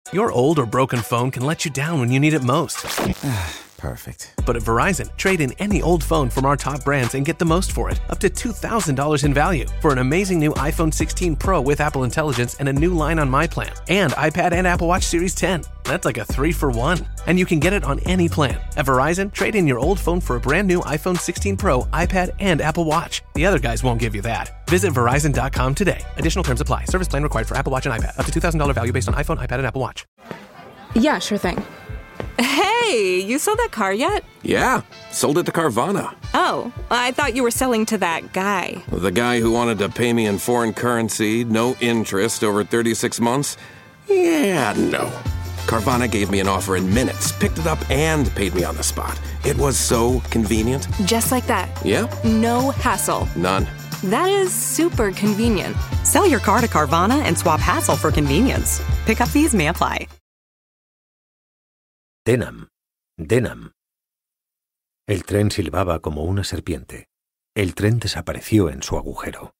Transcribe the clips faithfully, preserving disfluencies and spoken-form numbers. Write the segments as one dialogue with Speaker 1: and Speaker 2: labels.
Speaker 1: Your old or broken phone can let you down when you need it most.
Speaker 2: Perfect.
Speaker 1: But at Verizon, trade in any old phone from our top brands and get the most for it, up to two thousand dollars in value, for an amazing new iPhone sixteen Pro with Apple Intelligence and a new line on My Plan, and iPad and Apple Watch Series ten. That's like a three for one. And you can get it on any plan. At Verizon, trade in your old phone for a brand new iPhone sixteen Pro, iPad, and Apple Watch. The other guys won't give you that. Visit Verizon dot com today. Additional terms apply. Service plan required for Apple Watch and iPad. Up to two thousand dollars value based on iPhone, iPad, and Apple Watch.
Speaker 3: Yeah, sure thing.
Speaker 4: Hey, you sold that car yet?
Speaker 5: Yeah, sold it to Carvana.
Speaker 4: Oh, I thought you were selling to that guy.
Speaker 5: The guy who wanted to pay me in foreign currency, no interest, over thirty-six months? Yeah, no. Carvana gave me an offer in minutes, picked it up, and paid me on the spot. It was so convenient.
Speaker 4: Just like that.
Speaker 5: Yeah?
Speaker 4: No hassle.
Speaker 5: None.
Speaker 4: That is super convenient.
Speaker 6: Sell your car to Carvana and swap hassle for convenience. Pickup fees may apply.
Speaker 7: Denham, Denham. El tren silbaba como una serpiente. El tren desapareció en su agujero.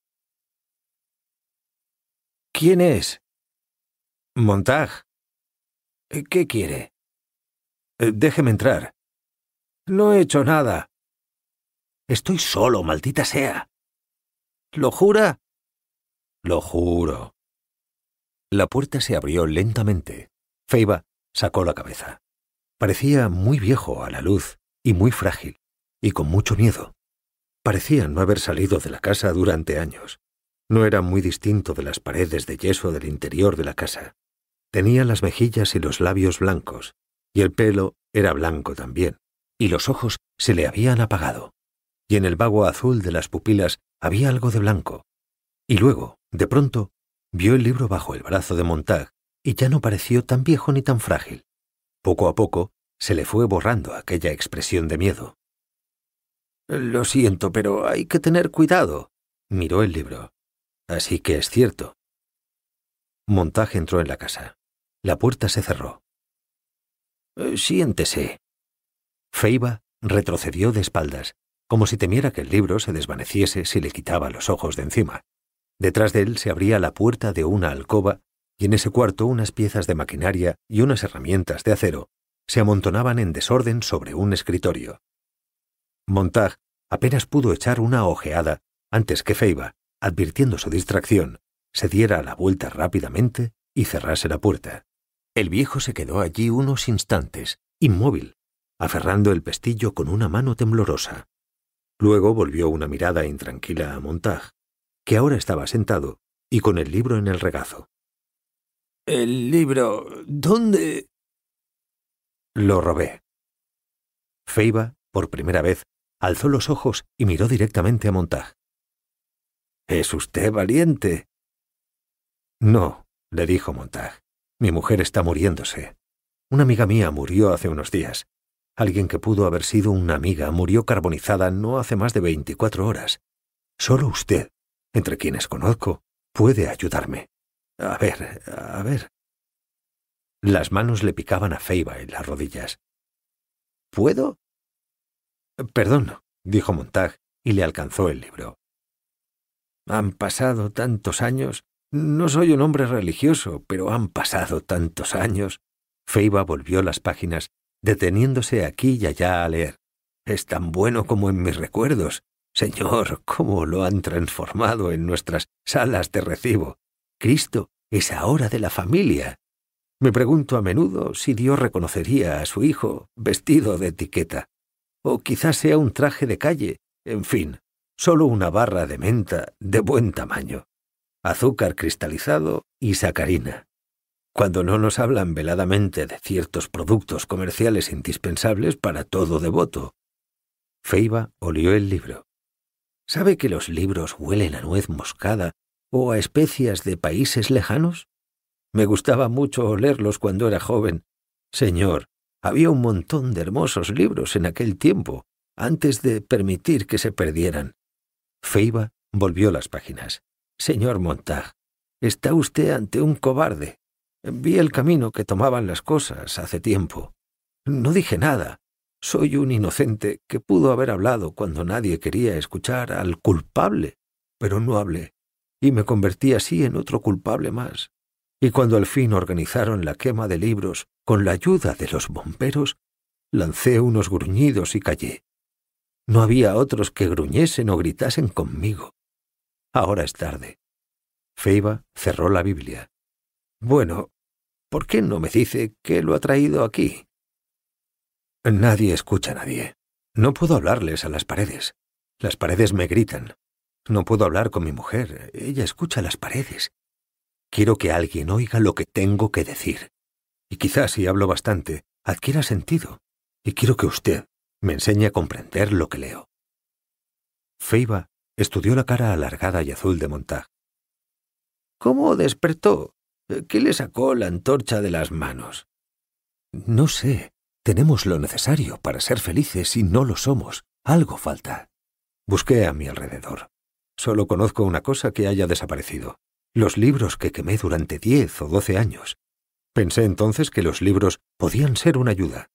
Speaker 7: ¿Quién es? Montag. ¿Qué quiere? Déjeme entrar. No he hecho nada. Estoy solo, maldita sea. ¿Lo jura? Lo juro. La puerta se abrió lentamente. Feiba sacó la cabeza. Parecía muy viejo a la luz y muy frágil, y con mucho miedo. Parecía no haber salido de la casa durante años. No era muy distinto de las paredes de yeso del interior de la casa. Tenía las mejillas y los labios blancos, y el pelo era blanco también, y los ojos se le habían apagado, y en el vago azul de las pupilas había algo de blanco. Y luego, de pronto, vio el libro bajo el brazo de Montag, y ya no pareció tan viejo ni tan frágil. Poco a poco se le fue borrando aquella expresión de miedo. «Lo siento, pero hay que tener cuidado», miró el libro. «Así que es cierto». Montag entró en la casa. La puerta se cerró. «Siéntese». Feiba retrocedió de espaldas, como si temiera que el libro se desvaneciese si le quitaba los ojos de encima. Detrás de él se abría la puerta de una alcoba, y en ese cuarto unas piezas de maquinaria y unas herramientas de acero se amontonaban en desorden sobre un escritorio. Montag apenas pudo echar una ojeada antes que Feiba, advirtiendo su distracción, se diera la vuelta rápidamente y cerrase la puerta. El viejo se quedó allí unos instantes, inmóvil, aferrando el pestillo con una mano temblorosa. Luego volvió una mirada intranquila a Montag, que ahora estaba sentado y con el libro en el regazo. «El libro... ¿dónde...?» «Lo robé». Feiba, por primera vez, alzó los ojos y miró directamente a Montag. «¿Es usted valiente?» «No», le dijo Montag. «Mi mujer está muriéndose. Una amiga mía murió hace unos días. Alguien que pudo haber sido una amiga murió carbonizada no hace más de veinticuatro horas. Solo usted, entre quienes conozco, puede ayudarme. A ver, a ver». Las manos le picaban a Feiba en las rodillas. «¿Puedo?» «Perdón», dijo Montag, y le alcanzó el libro. «Han pasado tantos años. No soy un hombre religioso, pero han pasado tantos años». Feiba volvió las páginas, deteniéndose aquí y allá a leer. «Es tan bueno como en mis recuerdos. Señor, cómo lo han transformado en nuestras salas de recibo. Cristo es ahora de la familia. Me pregunto a menudo si Dios reconocería a su hijo vestido de etiqueta. O quizás sea un traje de calle. En fin, solo una barra de menta de buen tamaño. Azúcar cristalizado y sacarina. Cuando no nos hablan veladamente de ciertos productos comerciales indispensables para todo devoto». Feiba olió el libro. ¿Sabe que los libros huelen a nuez moscada o a especias de países lejanos? Me gustaba mucho olerlos cuando era joven. Señor, había un montón de hermosos libros en aquel tiempo, antes de permitir que se perdieran. Feiba volvió las páginas. «Señor Montag, está usted ante un cobarde. Vi el camino que tomaban las cosas hace tiempo. No dije nada. Soy un inocente que pudo haber hablado cuando nadie quería escuchar al culpable, pero no hablé, y me convertí así en otro culpable más. y cuando al fin organizaron la quema de libros con la ayuda de los bomberos, lancé unos gruñidos y callé. No había otros que gruñesen o gritasen conmigo. Ahora es tarde. Feiba cerró la Biblia. Bueno, ¿por qué no me dice qué lo ha traído aquí? Nadie escucha a nadie. No puedo hablarles a las paredes. Las paredes me gritan. No puedo hablar con mi mujer. Ella escucha las paredes. Quiero que alguien oiga lo que tengo que decir. Y quizás si hablo bastante, adquiera sentido. Y quiero que usted me enseñe a comprender lo que leo. Feiba estudió la cara alargada y azul de Montag. ¿Cómo despertó? ¿Qué le sacó la antorcha de las manos? No sé. Tenemos lo necesario para ser felices y no lo somos. Algo falta. Busqué a mi alrededor. Solo conozco una cosa que haya desaparecido. Los libros que quemé durante diez o doce años. Pensé entonces que los libros podían ser una ayuda.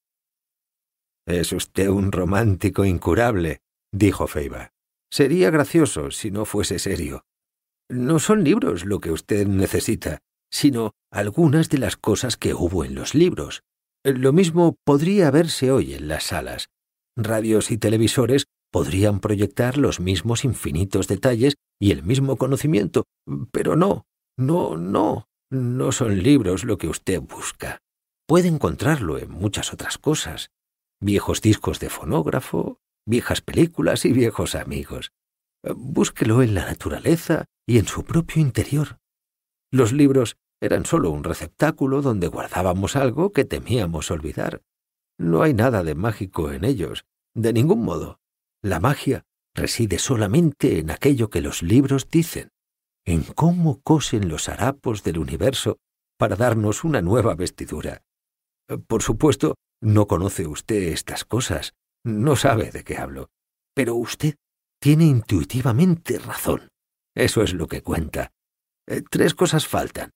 Speaker 7: «Es usted un romántico incurable», dijo Feiba. «Sería gracioso si no fuese serio. No son libros lo que usted necesita, sino algunas de las cosas que hubo en los libros. Lo mismo podría verse hoy en las salas. Radios y televisores podrían proyectar los mismos infinitos detalles y el mismo conocimiento, pero no, no, no, no son libros lo que usted busca. Puede encontrarlo en muchas otras cosas. Viejos discos de fonógrafo, viejas películas y viejos amigos. Búsquelo en la naturaleza y en su propio interior. Los libros eran solo un receptáculo donde guardábamos algo que temíamos olvidar. No hay nada de mágico en ellos, de ningún modo. La magia reside solamente en aquello que los libros dicen, en cómo cosen los harapos del universo para darnos una nueva vestidura. Por supuesto, no conoce usted estas cosas, no sabe de qué hablo, pero usted tiene intuitivamente razón. Eso es lo que cuenta. Eh, tres cosas faltan.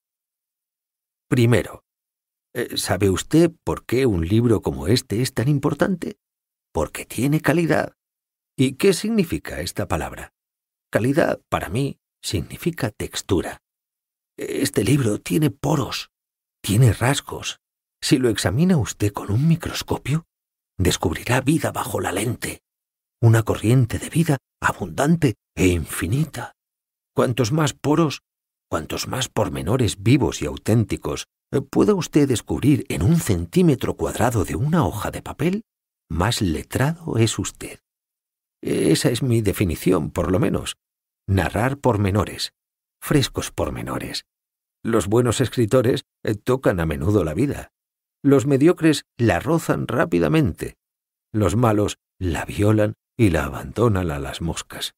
Speaker 7: Primero, ¿sabe usted por qué un libro como este es tan importante? Porque tiene calidad. ¿Y qué significa esta palabra? Calidad, para mí, significa textura. Este libro tiene poros, tiene rasgos. Si lo examina usted con un microscopio, descubrirá vida bajo la lente, una corriente de vida abundante e infinita. Cuantos más poros, cuantos más pormenores vivos y auténticos pueda usted descubrir en un centímetro cuadrado de una hoja de papel, más letrado es usted. Esa es mi definición, por lo menos. Narrar pormenores, frescos pormenores. Los buenos escritores tocan a menudo la vida. Los mediocres la rozan rápidamente. Los malos la violan y la abandonan a las moscas.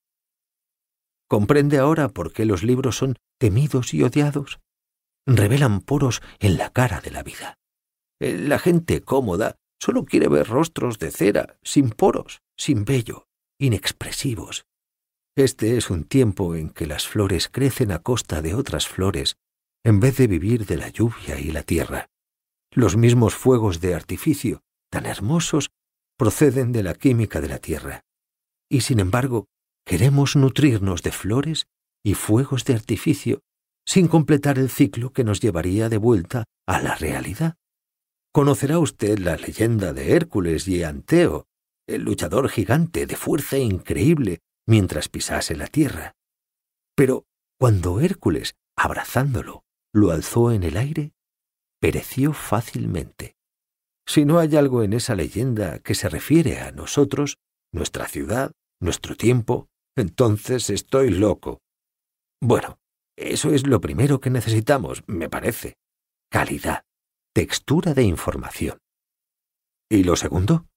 Speaker 7: ¿Comprende ahora por qué los libros son temidos y odiados? Revelan poros en la cara de la vida. La gente cómoda solo quiere ver rostros de cera, sin poros, sin vello, inexpresivos. Este es un tiempo en que las flores crecen a costa de otras flores, en vez de vivir de la lluvia y la tierra. Los mismos fuegos de artificio, tan hermosos, proceden de la química de la tierra. Y sin embargo, queremos nutrirnos de flores y fuegos de artificio sin completar el ciclo que nos llevaría de vuelta a la realidad. Conocerá usted la leyenda de Hércules y Anteo, el luchador gigante de fuerza increíble mientras pisase la tierra. Pero cuando Hércules, abrazándolo, lo alzó en el aire, pereció fácilmente. Si no hay algo en esa leyenda que se refiere a nosotros, nuestra ciudad, nuestro tiempo, entonces estoy loco. Bueno, eso es lo primero que necesitamos, me parece. Calidad, textura de información. ¿Y lo segundo?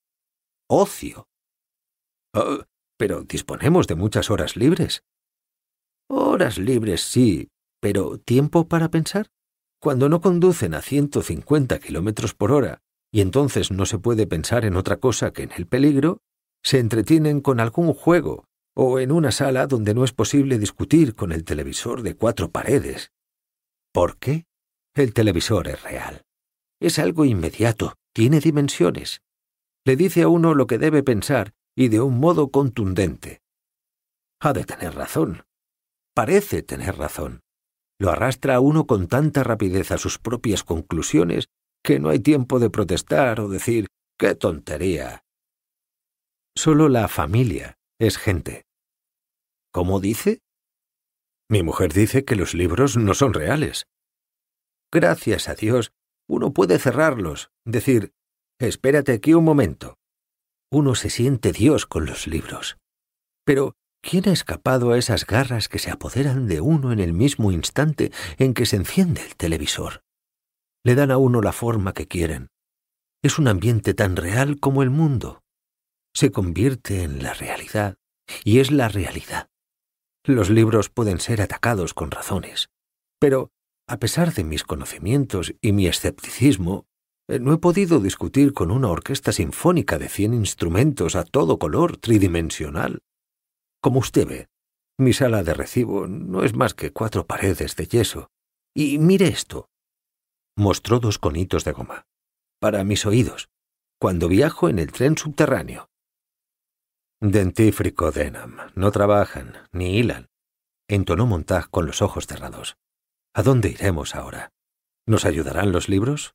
Speaker 7: Ocio. Oh, pero disponemos de muchas horas libres. Horas libres sí, pero ¿tiempo para pensar? Cuando no conducen a ciento cincuenta kilómetros por hora y entonces no se puede pensar en otra cosa que en el peligro, se entretienen con algún juego o en una sala donde no es posible discutir con el televisor de cuatro paredes. ¿Por qué? El televisor es real. Es algo inmediato, tiene dimensiones. Le dice a uno lo que debe pensar y de un modo contundente. Ha de tener razón. Parece tener razón. Lo arrastra a uno con tanta rapidez a sus propias conclusiones que no hay tiempo de protestar o decir ¡qué tontería! Solo la familia es gente. ¿Cómo dice? Mi mujer dice que los libros no son reales. Gracias a Dios, uno puede cerrarlos, decir, espérate aquí un momento. Uno se siente Dios con los libros. Pero, ¿quién ha escapado a esas garras que se apoderan de uno en el mismo instante en que se enciende el televisor? Le dan a uno la forma que quieren. Es un ambiente tan real como el mundo. Se convierte en la realidad, y es la realidad. Los libros pueden ser atacados con razones, pero, a pesar de mis conocimientos y mi escepticismo, no he podido discutir con una orquesta sinfónica de cien instrumentos a todo color tridimensional. Como usted ve, mi sala de recibo no es más que cuatro paredes de yeso. Y mire esto. Mostró dos conitos de goma. Para mis oídos, cuando viajo en el tren subterráneo. Dentífrico Denham. No trabajan, ni hilan. Entonó Montag con los ojos cerrados. ¿A dónde iremos ahora? ¿Nos ayudarán los libros?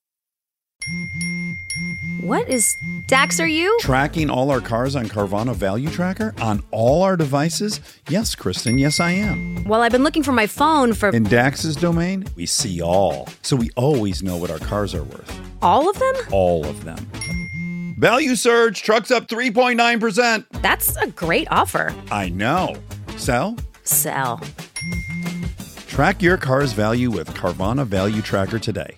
Speaker 8: What is... Dax, are you?
Speaker 9: Tracking all our cars on Carvana Value Tracker? On all our devices? Yes, Kristen, yes I am.
Speaker 8: Well, I've been looking for my phone for...
Speaker 9: In Dax's domain, we see all. So we always know what our cars are worth.
Speaker 8: All of them?
Speaker 9: All of them. Value surge, trucks up three point nine percent.
Speaker 8: That's a great offer.
Speaker 9: I know. Sell?
Speaker 8: Sell.
Speaker 9: Track your car's value with Carvana Value Tracker today.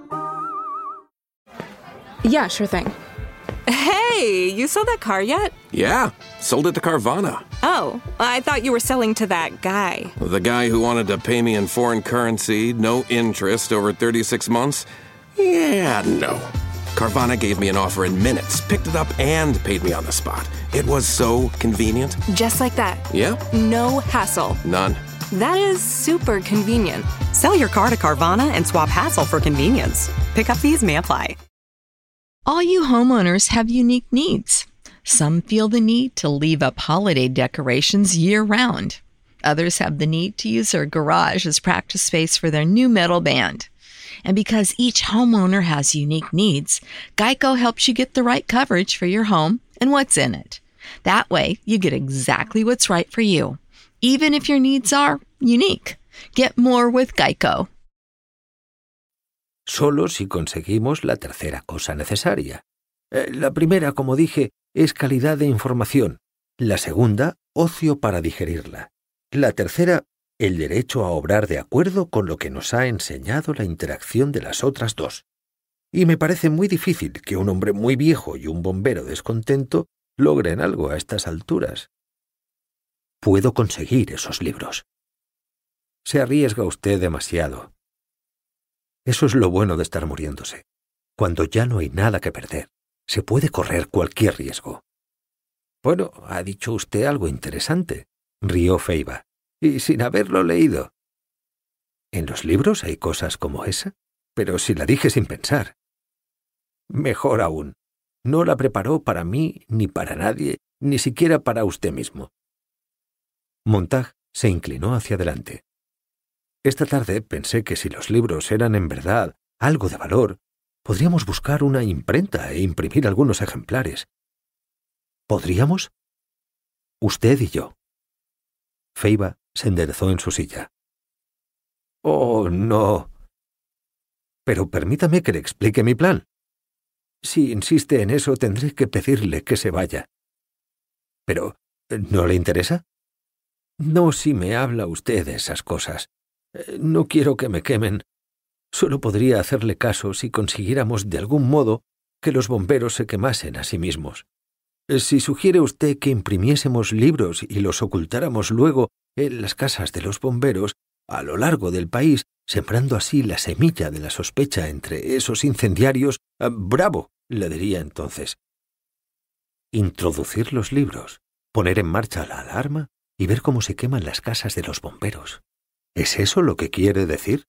Speaker 3: Yeah, sure thing.
Speaker 4: Hey, you sold that car yet?
Speaker 5: Yeah, sold it to Carvana.
Speaker 4: Oh, I thought you were selling to that guy.
Speaker 5: The guy who wanted to pay me in foreign currency, no interest, over thirty-six months? Yeah, no. Carvana gave me an offer in minutes, picked it up, and paid me on the spot. It was so convenient.
Speaker 4: Just like that.
Speaker 5: Yeah?
Speaker 4: No hassle.
Speaker 5: None.
Speaker 4: That is super convenient.
Speaker 6: Sell your car to Carvana and swap hassle for convenience. Pickup fees may apply.
Speaker 10: All you homeowners have unique needs. Some feel the need to leave up holiday decorations year-round. Others have the need to use their garage as practice space for their new metal band. And because each homeowner has unique needs, Geico helps you get the right coverage for your home and what's in it. That way, you get exactly what's right for you, even if your needs are unique. Get more with Geico.
Speaker 7: Solo si conseguimos la tercera cosa necesaria. Eh, la primera, como dije, es calidad de información. La segunda, ocio para digerirla. La tercera, el derecho a obrar de acuerdo con lo que nos ha enseñado la interacción de las otras dos. Y me parece muy difícil que un hombre muy viejo y un bombero descontento logren algo a estas alturas. Puedo conseguir esos libros. Se arriesga usted demasiado. Eso es lo bueno de estar muriéndose. Cuando ya no hay nada que perder, se puede correr cualquier riesgo. Bueno, ha dicho usted algo interesante, rió Feiba, y sin haberlo leído. ¿En los libros hay cosas como esa? Pero si la dije sin pensar. Mejor aún, no la preparó para mí ni para nadie, ni siquiera para usted mismo. Montag se inclinó hacia adelante. Esta tarde pensé que si los libros eran en verdad algo de valor, podríamos buscar una imprenta e imprimir algunos ejemplares. ¿Podríamos? Usted y yo. Feiba se enderezó en su silla. Oh, no. Pero permítame que le explique mi plan. Si insiste en eso, tendré que pedirle que se vaya. Pero, ¿no le interesa? No, si me habla usted de esas cosas. No quiero que me quemen. Solo podría hacerle caso si consiguiéramos de algún modo que los bomberos se quemasen a sí mismos. Si sugiere usted que imprimiésemos libros y los ocultáramos luego en las casas de los bomberos a lo largo del país, sembrando así la semilla de la sospecha entre esos incendiarios, ¡bravo!, le diría entonces. Introducir los libros, poner en marcha la alarma y ver cómo se queman las casas de los bomberos. ¿Es eso lo que quiere decir?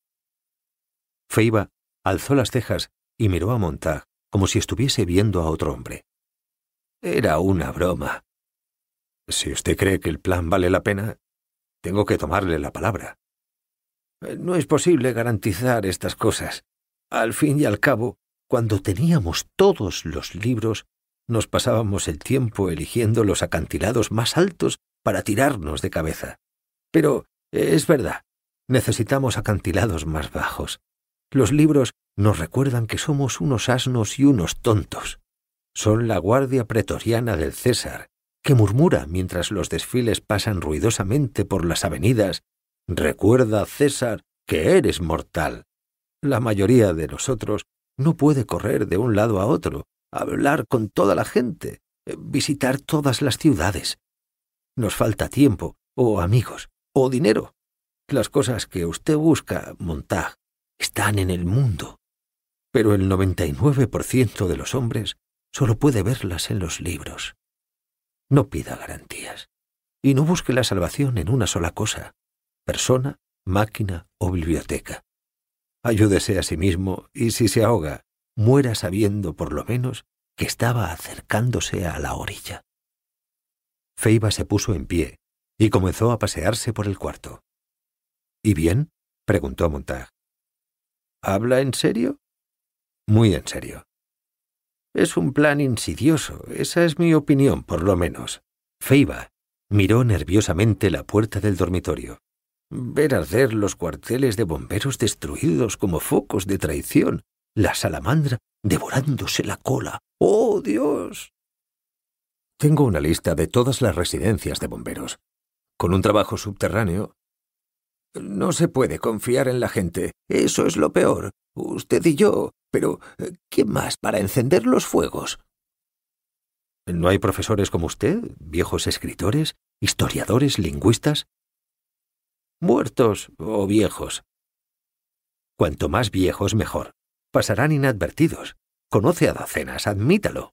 Speaker 7: Feiba alzó las cejas y miró a Montag como si estuviese viendo a otro hombre. Era una broma. Si usted cree que el plan vale la pena, tengo que tomarle la palabra. No es posible garantizar estas cosas. Al fin y al cabo, cuando teníamos todos los libros, nos pasábamos el tiempo eligiendo los acantilados más altos para tirarnos de cabeza. Pero es verdad, necesitamos acantilados más bajos. Los libros nos recuerdan que somos unos asnos y unos tontos. Son la guardia pretoriana del César, que murmura mientras los desfiles pasan ruidosamente por las avenidas: «Recuerda, César, que eres mortal». La mayoría de nosotros no puede correr de un lado a otro, hablar con toda la gente, visitar todas las ciudades. Nos falta tiempo, o amigos, o dinero. Las cosas que usted busca, Montag, están en el mundo. Pero el noventa y nueve por ciento de los hombres solo puede verlas en los libros. No pida garantías. Y no busque la salvación en una sola cosa: persona, máquina o biblioteca. Ayúdese a sí mismo y, si se ahoga, muera sabiendo por lo menos que estaba acercándose a la orilla. Feiba se puso en pie y comenzó a pasearse por el cuarto. ¿Y bien?, preguntó Montag. ¿Habla en serio? Muy en serio. Es un plan insidioso, esa es mi opinión, por lo menos. Feiba miró nerviosamente la puerta del dormitorio. Ver arder los cuarteles de bomberos destruidos como focos de traición, la salamandra devorándose la cola. ¡Oh, Dios! Tengo una lista de todas las residencias de bomberos. Con un trabajo subterráneo... No se puede confiar en la gente. Eso es lo peor. Usted y yo. Pero, ¿quién más para encender los fuegos? ¿No hay profesores como usted? ¿Viejos escritores? ¿Historiadores? ¿Lingüistas? Muertos o viejos. Cuanto más viejos, mejor. Pasarán inadvertidos. Conoce a docenas, admítalo.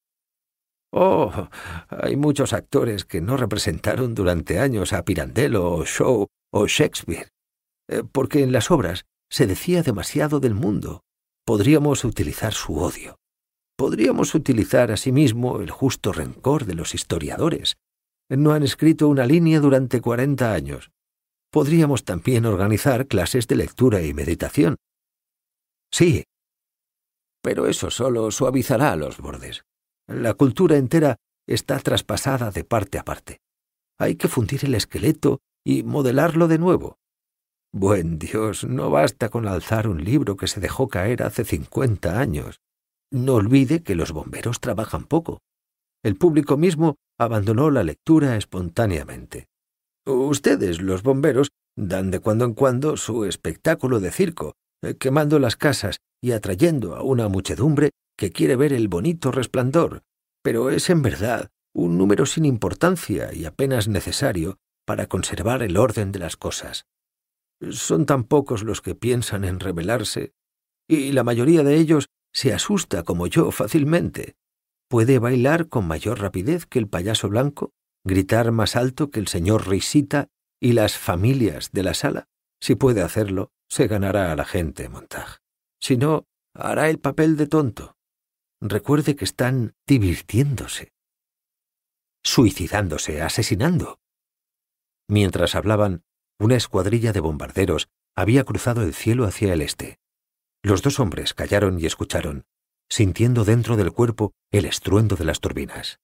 Speaker 7: Oh, hay muchos actores que no representaron durante años a Pirandello o Shaw o Shakespeare, eh, porque en las obras se decía demasiado del mundo. Podríamos utilizar su odio. Podríamos utilizar asimismo el justo rencor de los historiadores. No han escrito una línea durante cuarenta años. Podríamos también organizar clases de lectura y meditación. Sí, pero eso solo suavizará los bordes. La cultura entera está traspasada de parte a parte. Hay que fundir el esqueleto y modelarlo de nuevo. Buen Dios, no basta con alzar un libro que se dejó caer hace cincuenta años. No olvide que los bomberos trabajan poco. El público mismo abandonó la lectura espontáneamente. Ustedes, los bomberos, dan de cuando en cuando su espectáculo de circo, quemando las casas y atrayendo a una muchedumbre que quiere ver el bonito resplandor, pero es en verdad un número sin importancia y apenas necesario para conservar el orden de las cosas. Son tan pocos los que piensan en rebelarse, y la mayoría de ellos se asusta como yo fácilmente. Puede bailar con mayor rapidez que el payaso blanco, gritar más alto que el señor Risita y las familias de la sala. Si puede hacerlo, se ganará a la gente, Montag. Si no, hará el papel de tonto. Recuerde que están divirtiéndose, suicidándose, asesinando. Mientras hablaban, una escuadrilla de bombarderos había cruzado el cielo hacia el este. Los dos hombres callaron y escucharon, sintiendo dentro del cuerpo el estruendo de las turbinas.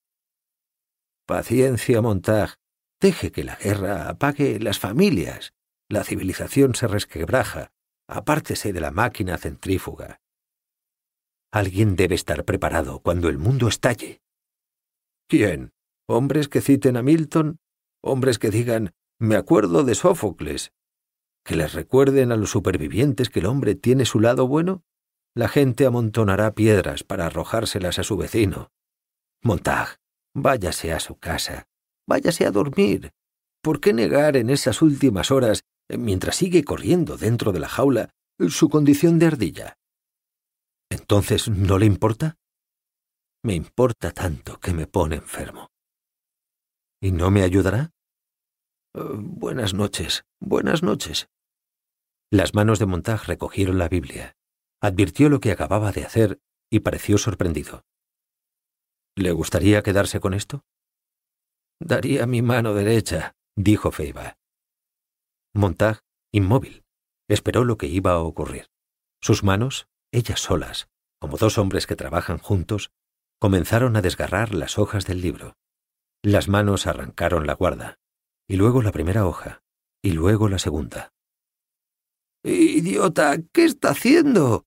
Speaker 7: Paciencia, Montag. Deje que la guerra apague las familias. La civilización se resquebraja. Apártese de la máquina centrífuga. Alguien debe estar preparado cuando el mundo estalle. ¿Quién? ¿Hombres que citen a Milton? ¿Hombres que digan, me acuerdo de Sófocles? ¿Que les recuerden a los supervivientes que el hombre tiene su lado bueno? La gente amontonará piedras para arrojárselas a su vecino. Montag, váyase a su casa. Váyase a dormir. ¿Por qué negar en esas últimas horas, mientras sigue corriendo dentro de la jaula, su condición de ardilla? ¿Entonces no le importa? Me importa tanto que me pone enfermo. ¿Y no me ayudará? Uh, buenas noches, buenas noches. Las manos de Montag recogieron la Biblia. Advirtió lo que acababa de hacer y pareció sorprendido. ¿Le gustaría quedarse con esto? Daría mi mano derecha, dijo Feiba. Montag, inmóvil, Esperó lo que iba a ocurrir. Sus manos, ellas solas, como dos hombres que trabajan juntos, comenzaron a desgarrar las hojas del libro. Las manos arrancaron la guarda, y luego la primera hoja, y luego la segunda. —¡Idiota! ¿Qué está haciendo?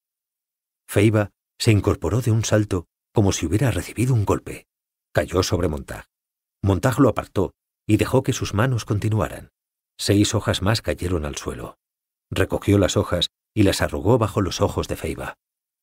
Speaker 7: Feiba se incorporó de un salto como si hubiera recibido un golpe. Cayó sobre Montag. Montag lo apartó y dejó que sus manos continuaran. Seis hojas más cayeron al suelo. Recogió las hojas y las arrugó bajo los ojos de Feiba.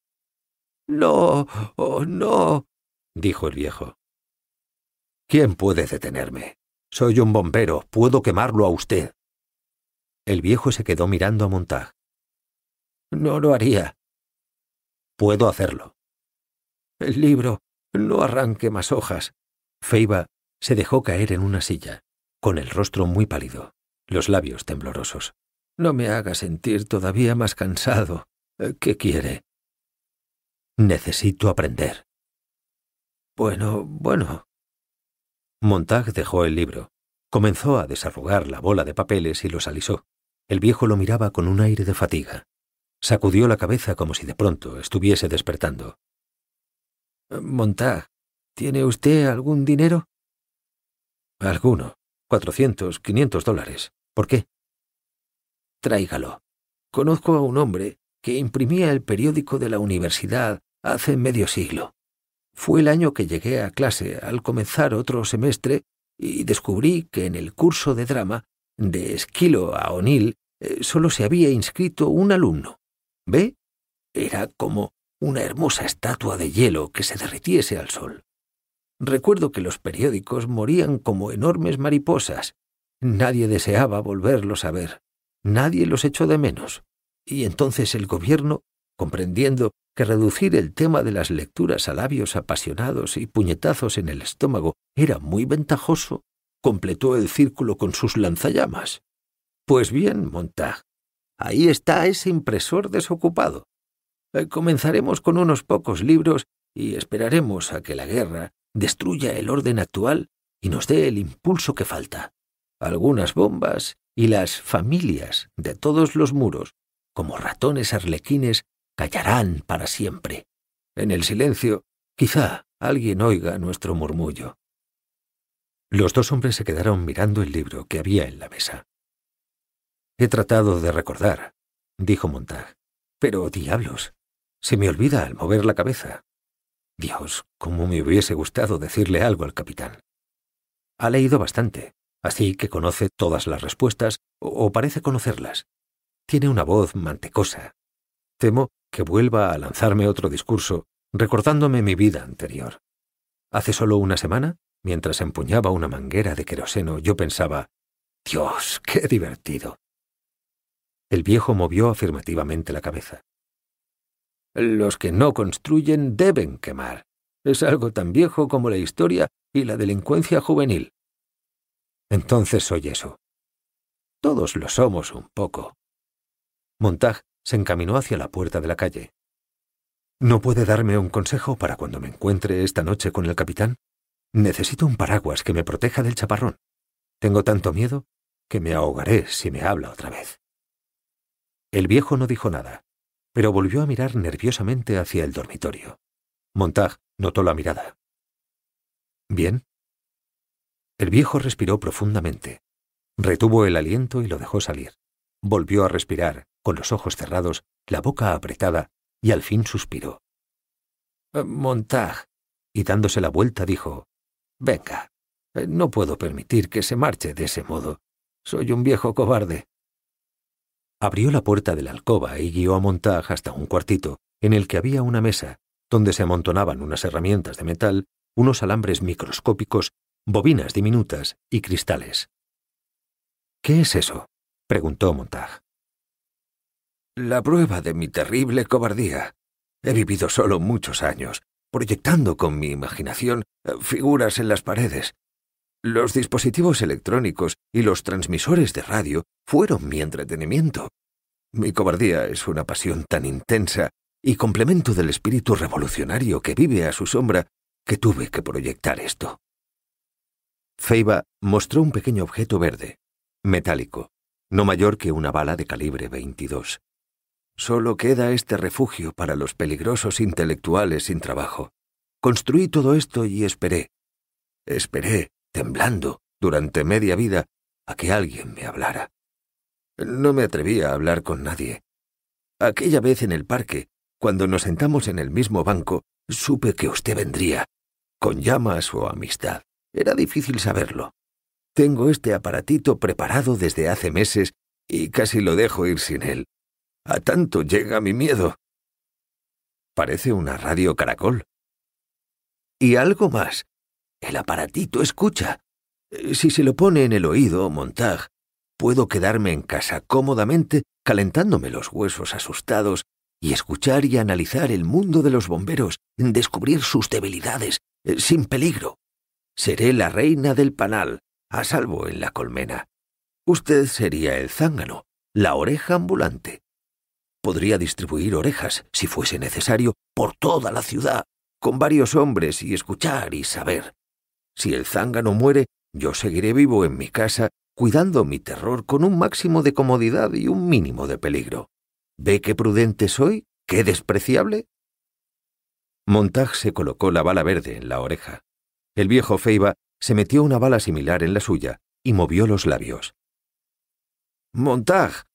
Speaker 7: —¡No! ¡Oh, no! —dijo el viejo. —¿Quién puede detenerme? Soy un bombero, puedo quemarlo a usted. El viejo se quedó mirando a Montag. —No lo haría. —Puedo hacerlo. —El libro, no arranque más hojas. Feiba se dejó caer en una silla, con el rostro muy pálido, los labios temblorosos. —No me haga sentir todavía más cansado. ¿Qué quiere? —Necesito aprender. —Bueno, bueno. Montag dejó el libro. Comenzó a desarrugar la bola de papeles y los alisó. El viejo lo miraba con un aire de fatiga. Sacudió la cabeza como si de pronto estuviese despertando. —Montag, ¿tiene usted algún dinero? —Alguno. Cuatrocientos, quinientos dólares. ¿Por qué? —Tráigalo. Conozco a un hombre que imprimía el periódico de la universidad hace medio siglo. Fue el año que llegué a clase al comenzar otro semestre y descubrí que en el curso de drama de Esquilo a O'Neill eh, solo se había inscrito un alumno. ¿Ve? Era como una hermosa estatua de hielo que se derritiese al sol. Recuerdo que los periódicos morían como enormes mariposas. Nadie deseaba volverlos a ver. Nadie los echó de menos. Y entonces el gobierno, comprendiendo que reducir el tema de las lecturas a labios apasionados y puñetazos en el estómago era muy ventajoso, completó el círculo con sus lanzallamas. Pues bien, Montag, ahí está ese impresor desocupado. Eh, comenzaremos con unos pocos libros y esperaremos a que la guerra destruya el orden actual y nos dé el impulso que falta. Algunas bombas y las familias de todos los muros, como ratones arlequines, callarán para siempre. En el silencio, quizá alguien oiga nuestro murmullo. Los dos hombres se quedaron mirando el libro que había en la mesa. He tratado de recordar, dijo Montag, pero diablos, se me olvida al mover la cabeza. Dios, cómo me hubiese gustado decirle algo al capitán. Ha leído bastante, así que conoce todas las respuestas, o, o parece conocerlas. Tiene una voz mantecosa. Temo que vuelva a lanzarme otro discurso, recordándome mi vida anterior. Hace solo una semana, mientras empuñaba una manguera de queroseno, yo pensaba, «Dios, qué divertido». El viejo movió afirmativamente la cabeza. «Los que no construyen deben quemar. Es algo tan viejo como la historia y la delincuencia juvenil». «Entonces soy eso». «Todos lo somos un poco». Montag se encaminó hacia la puerta de la calle. «¿No puede darme un consejo para cuando me encuentre esta noche con el capitán? Necesito un paraguas que me proteja del chaparrón. Tengo tanto miedo que me ahogaré si me habla otra vez». El viejo no dijo nada, pero volvió a mirar nerviosamente hacia el dormitorio. Montag notó la mirada. «¿Bien?» El viejo respiró profundamente. Retuvo el aliento y lo dejó salir. Volvió a respirar, con los ojos cerrados, la boca apretada, y al fin suspiró. «Montag», y dándose la vuelta dijo, «Venga, no puedo permitir que se marche de ese modo. Soy un viejo cobarde». Abrió la puerta de la alcoba y guió a Montag hasta un cuartito, en el que había una mesa, donde se amontonaban unas herramientas de metal, unos alambres microscópicos, bobinas diminutas y cristales. «¿Qué es eso?», preguntó Montag. «La prueba de mi terrible cobardía. He vivido solo muchos años, proyectando con mi imaginación figuras en las paredes. Los dispositivos electrónicos y los transmisores de radio fueron mi entretenimiento. Mi cobardía es una pasión tan intensa y complemento del espíritu revolucionario que vive a su sombra que tuve que proyectar esto». Feiba mostró un pequeño objeto verde, metálico, no mayor que una bala de calibre veintidós. Solo queda este refugio para los peligrosos intelectuales sin trabajo. Construí todo esto y esperé. Esperé, temblando, durante media vida, a que alguien me hablara. No me atrevía a hablar con nadie. Aquella vez en el parque, cuando nos sentamos en el mismo banco, supe que usted vendría, con llamas o amistad. Era difícil saberlo. Tengo este aparatito preparado desde hace meses y casi lo dejo ir sin él. A tanto llega mi miedo. Parece una radio Caracol. Y algo más. El aparatito escucha. Si se lo pone en el oído, Montag, puedo quedarme en casa cómodamente, calentándome los huesos asustados, y escuchar y analizar el mundo de los bomberos, descubrir sus debilidades, sin peligro. Seré la reina del panal, a salvo en la colmena. Usted sería el zángano, la oreja ambulante. Podría distribuir orejas, si fuese necesario, por toda la ciudad, con varios hombres y escuchar y saber. Si el zángano muere, yo seguiré vivo en mi casa, cuidando mi terror con un máximo de comodidad y un mínimo de peligro. ¿Ve qué prudente soy? ¿Qué despreciable? Montag se colocó la bala verde en la oreja. El viejo Feiba se metió una bala similar en la suya y movió los labios. «Montag».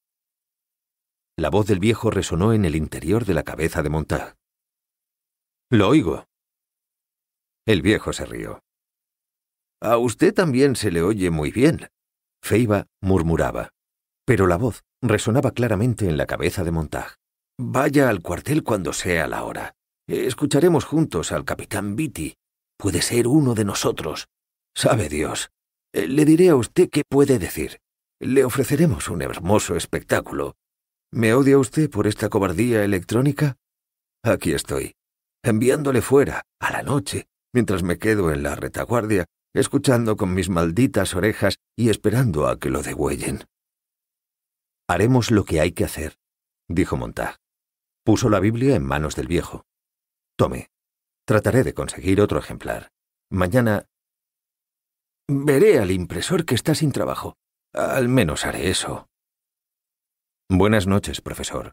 Speaker 7: La voz del viejo resonó en el interior de la cabeza de Montag. «Lo oigo». El viejo se rió. «A usted también se le oye muy bien», Feiba murmuraba, pero la voz resonaba claramente en la cabeza de Montag. «Vaya al cuartel cuando sea la hora. Escucharemos juntos al capitán Beatty. Puede ser uno de nosotros. Sabe Dios. Le diré a usted qué puede decir. Le ofreceremos un hermoso espectáculo. ¿Me odia usted por esta cobardía electrónica? Aquí estoy, enviándole fuera, a la noche, mientras me quedo en la retaguardia, escuchando con mis malditas orejas y esperando a que lo degüellen». «Haremos lo que hay que hacer», dijo Montag. Puso la Biblia en manos del viejo. «Tome. Trataré de conseguir otro ejemplar. Mañana veré al impresor que está sin trabajo. Al menos haré eso». «Buenas noches, profesor».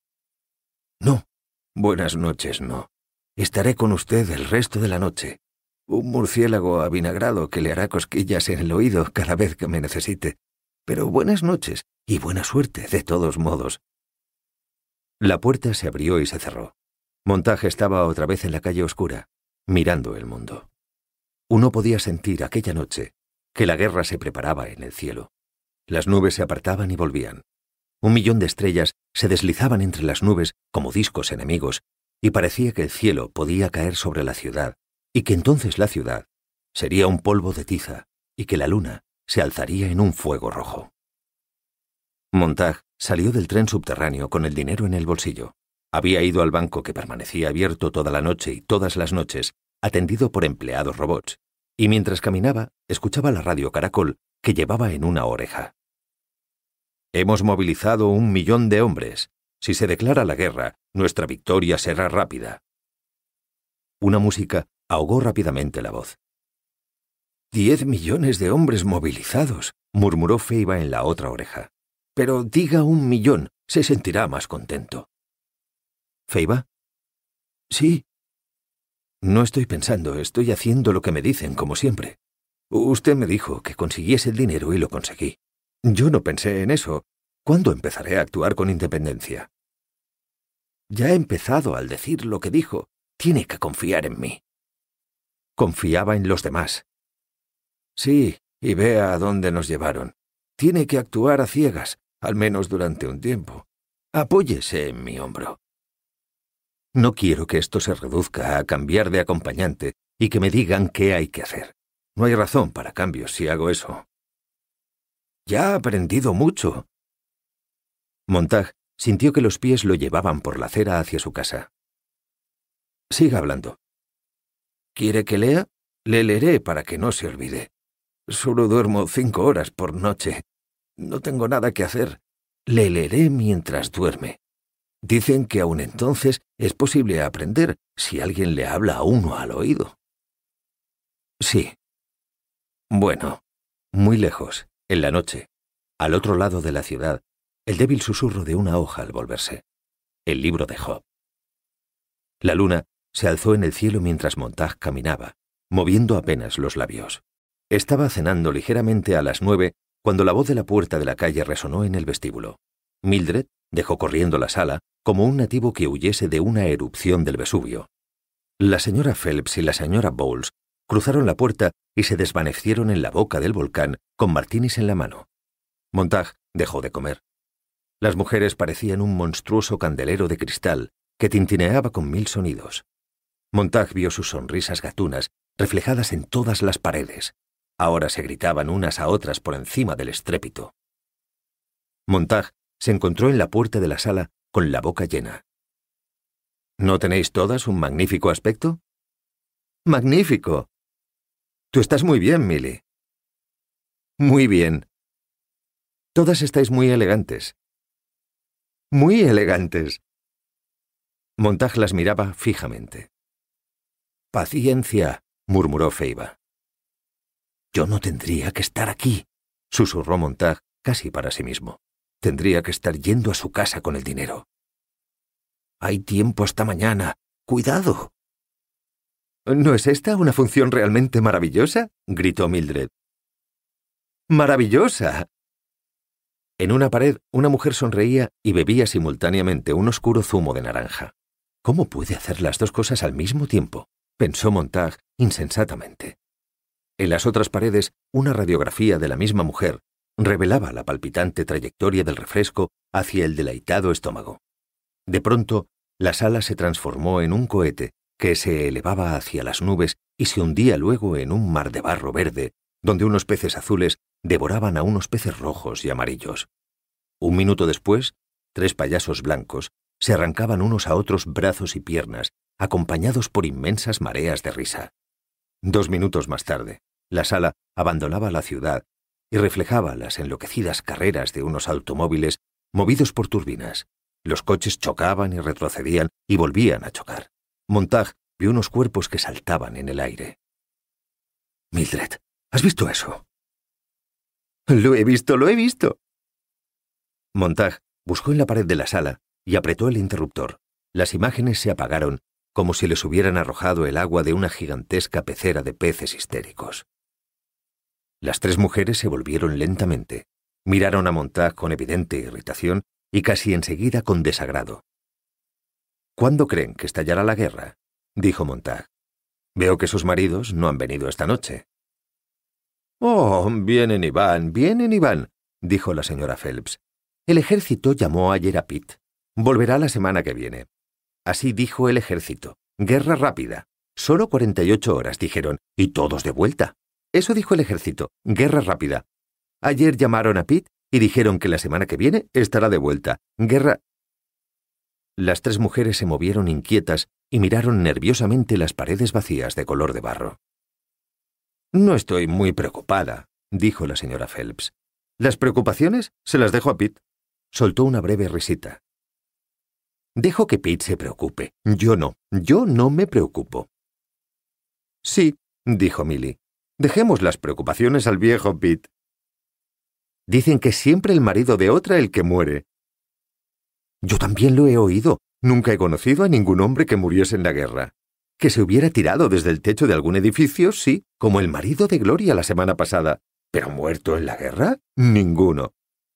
Speaker 7: «No, buenas noches no. Estaré con usted el resto de la noche. Un murciélago avinagrado que le hará cosquillas en el oído cada vez que me necesite. Pero buenas noches y buena suerte de todos modos». La puerta se abrió y se cerró. Montag estaba otra vez en la calle oscura, mirando el mundo. Uno podía sentir aquella noche que la guerra se preparaba en el cielo. Las nubes se apartaban y volvían. Un millón de estrellas se deslizaban entre las nubes como discos enemigos, y parecía que el cielo podía caer sobre la ciudad, y que entonces la ciudad sería un polvo de tiza, y que la luna se alzaría en un fuego rojo. Montag salió del tren subterráneo con el dinero en el bolsillo. Había ido al banco, que permanecía abierto toda la noche y todas las noches, atendido por empleados robots, y mientras caminaba, escuchaba la radio Caracol que llevaba en una oreja. «Hemos movilizado un millón de hombres. Si se declara la guerra, nuestra victoria será rápida». Una música ahogó rápidamente la voz. «Diez millones de hombres movilizados», murmuró Feiba en la otra oreja. «Pero diga un millón, se sentirá más contento». «¿Feiba?» «Sí». «No estoy pensando, estoy haciendo lo que me dicen, como siempre. Usted me dijo que consiguiese el dinero y lo conseguí. Yo no pensé en eso. ¿Cuándo empezaré a actuar con independencia?» «Ya he empezado al decir lo que dijo. Tiene que confiar en mí». Confiaba en los demás. «Sí, y vea a dónde nos llevaron. Tiene que actuar a ciegas, al menos durante un tiempo. Apóyese en mi hombro». «No quiero que esto se reduzca a cambiar de acompañante y que me digan qué hay que hacer. No hay razón para cambios si hago eso». «Ya ha aprendido mucho». Montag sintió que los pies lo llevaban por la acera hacia su casa. «Siga hablando». «¿Quiere que lea? Le leeré para que no se olvide. Solo duermo cinco horas por noche. No tengo nada que hacer. Le leeré mientras duerme. Dicen que aún entonces es posible aprender si alguien le habla a uno al oído». «Sí». «Bueno, muy lejos, en la noche. Al otro lado de la ciudad, el débil susurro de una hoja al volverse. El libro de Job. La luna se alzó en el cielo mientras Montag caminaba, moviendo apenas los labios. Estaba cenando ligeramente a las nueve cuando la voz de la puerta de la calle resonó en el vestíbulo. Mildred dejó corriendo la sala como un nativo que huyese de una erupción del Vesubio. La señora Phelps y la señora Bowles cruzaron la puerta y se desvanecieron en la boca del volcán con martinis en la mano. Montag dejó de comer. Las mujeres parecían un monstruoso candelero de cristal que tintineaba con mil sonidos. Montag vio sus sonrisas gatunas reflejadas en todas las paredes. Ahora se gritaban unas a otras por encima del estrépito. Montag se encontró en la puerta de la sala con la boca llena. ¿No tenéis todas un magnífico aspecto? ¡Magnífico! Tú estás muy bien, Millie. Muy bien. Todas estáis muy elegantes. Muy elegantes. Montag las miraba fijamente. Paciencia, murmuró Feiba. Yo no tendría que estar aquí, susurró Montag casi para sí mismo. Tendría que estar yendo a su casa con el dinero. Hay tiempo hasta mañana. ¡Cuidado! ¿No es esta una función realmente maravillosa?, gritó Mildred. ¡Maravillosa! En una pared, una mujer sonreía y bebía simultáneamente un oscuro zumo de naranja. ¿Cómo puede hacer las dos cosas al mismo tiempo?, pensó Montag insensatamente. En las otras paredes, una radiografía de la misma mujer revelaba la palpitante trayectoria del refresco hacia el deleitado estómago. De pronto, la sala se transformó en un cohete que se elevaba hacia las nubes y se hundía luego en un mar de barro verde, donde unos peces azules devoraban a unos peces rojos y amarillos. Un minuto después, tres payasos blancos se arrancaban unos a otros brazos y piernas, acompañados por inmensas mareas de risa. Dos minutos más tarde, la sala abandonaba la ciudad y reflejaba las enloquecidas carreras de unos automóviles movidos por turbinas. Los coches chocaban y retrocedían y volvían a chocar. Montag vio unos cuerpos que saltaban en el aire. Mildred, ¿has visto eso? Lo he visto, lo he visto. Montag buscó en la pared de la sala y apretó el interruptor. Las imágenes se apagaron como si les hubieran arrojado el agua de una gigantesca pecera de peces histéricos. Las tres mujeres se volvieron lentamente, miraron a Montag con evidente irritación y casi enseguida con desagrado. ¿Cuándo creen que estallará la guerra?, dijo Montag. Veo que sus maridos no han venido esta noche. Oh, vienen y van, vienen y van, dijo la señora Phelps. El ejército llamó ayer a Pitt. Volverá la semana que viene. Así dijo el ejército. Guerra rápida. Solo cuarenta y ocho horas, dijeron, y todos de vuelta. Eso dijo el ejército. Guerra rápida. Ayer llamaron a Pitt y dijeron que la semana que viene estará de vuelta. Guerra... Las tres mujeres se movieron inquietas y miraron nerviosamente las paredes vacías de color de barro. No estoy muy preocupada, dijo la señora Phelps. Las preocupaciones se las dejo a Pitt. Soltó una breve risita. Dejo que Pitt se preocupe. Yo no. Yo no me preocupo. Sí, dijo Millie. Dejemos las preocupaciones al viejo Pitt. Dicen que es siempre el marido de otra el que muere. Yo también lo he oído. Nunca he conocido a ningún hombre que muriese en la guerra. Que se hubiera tirado desde el techo de algún edificio, sí, como el marido de Gloria la semana pasada. ¿Pero muerto en la guerra? Ninguno.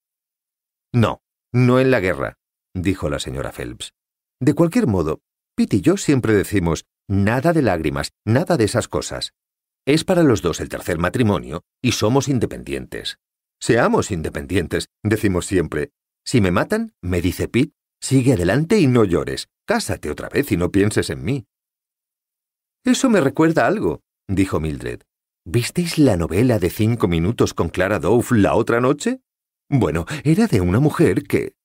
Speaker 7: No, no en la guerra, dijo la señora Phelps. De cualquier modo, Pitt y yo siempre decimos nada de lágrimas, nada de esas cosas. Es para los dos el tercer matrimonio y somos independientes. Seamos independientes, decimos siempre. Si me matan, me dice Pitt, sigue adelante y no llores. Cásate otra vez y no pienses en mí. Eso me recuerda algo, dijo Mildred. ¿Visteis la novela de cinco minutos con Clara Dove la otra noche? Bueno, era de una mujer que...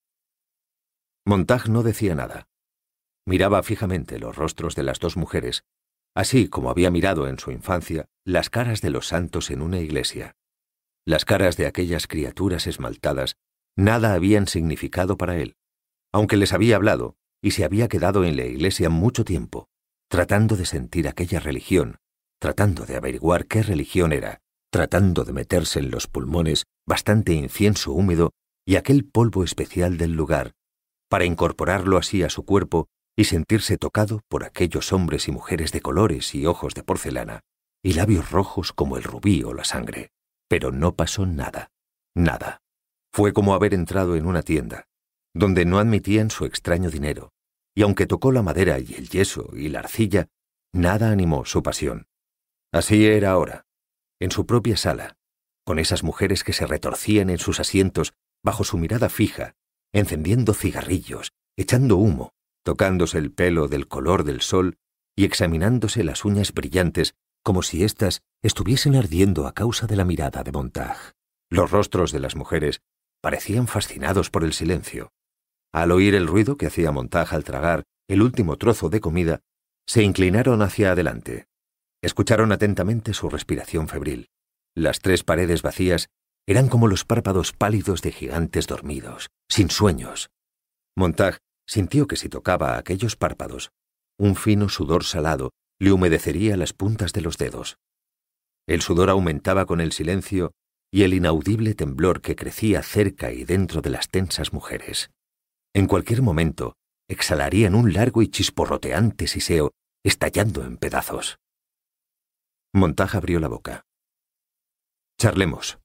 Speaker 7: Montag no decía nada. Miraba fijamente los rostros de las dos mujeres, así como había mirado en su infancia las caras de los santos en una iglesia. Las caras de aquellas criaturas esmaltadas nada habían significado para él, aunque les había hablado y se había quedado en la iglesia mucho tiempo, tratando de sentir aquella religión, tratando de averiguar qué religión era, tratando de meterse en los pulmones bastante incienso húmedo y aquel polvo especial del lugar, para incorporarlo así a su cuerpo y sentirse tocado por aquellos hombres y mujeres de colores y ojos de porcelana, y labios rojos como el rubí o la sangre. Pero no pasó nada, nada. Fue como haber entrado en una tienda, donde no admitían su extraño dinero, y aunque tocó la madera y el yeso y la arcilla, nada animó su pasión. Así era ahora, en su propia sala, con esas mujeres que se retorcían en sus asientos bajo su mirada fija, encendiendo cigarrillos, echando humo, tocándose el pelo del color del sol y examinándose las uñas brillantes como si éstas estuviesen ardiendo a causa de la mirada de Montag. Los rostros de las mujeres parecían fascinados por el silencio. Al oír el ruido que hacía Montag al tragar el último trozo de comida, se inclinaron hacia adelante. Escucharon atentamente su respiración febril. Las tres paredes vacías eran como los párpados pálidos de gigantes dormidos, sin sueños. Montag sintió que si tocaba a aquellos párpados, un fino sudor salado le humedecería las puntas de los dedos. El sudor aumentaba con el silencio y el inaudible temblor que crecía cerca y dentro de las tensas mujeres. En cualquier momento exhalarían un largo y chisporroteante siseo, estallando en pedazos. Montag abrió la boca. «Charlemos».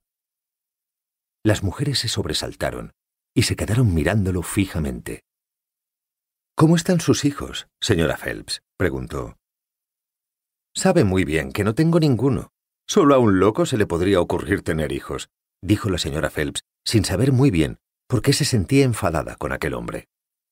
Speaker 7: Las mujeres se sobresaltaron y se quedaron mirándolo fijamente. «¿Cómo están sus hijos, señora Phelps?», preguntó. «Sabe muy bien que no tengo ninguno. Solo a un loco se le podría ocurrir tener hijos», dijo la señora Phelps, sin saber muy bien por qué se sentía enfadada con aquel hombre.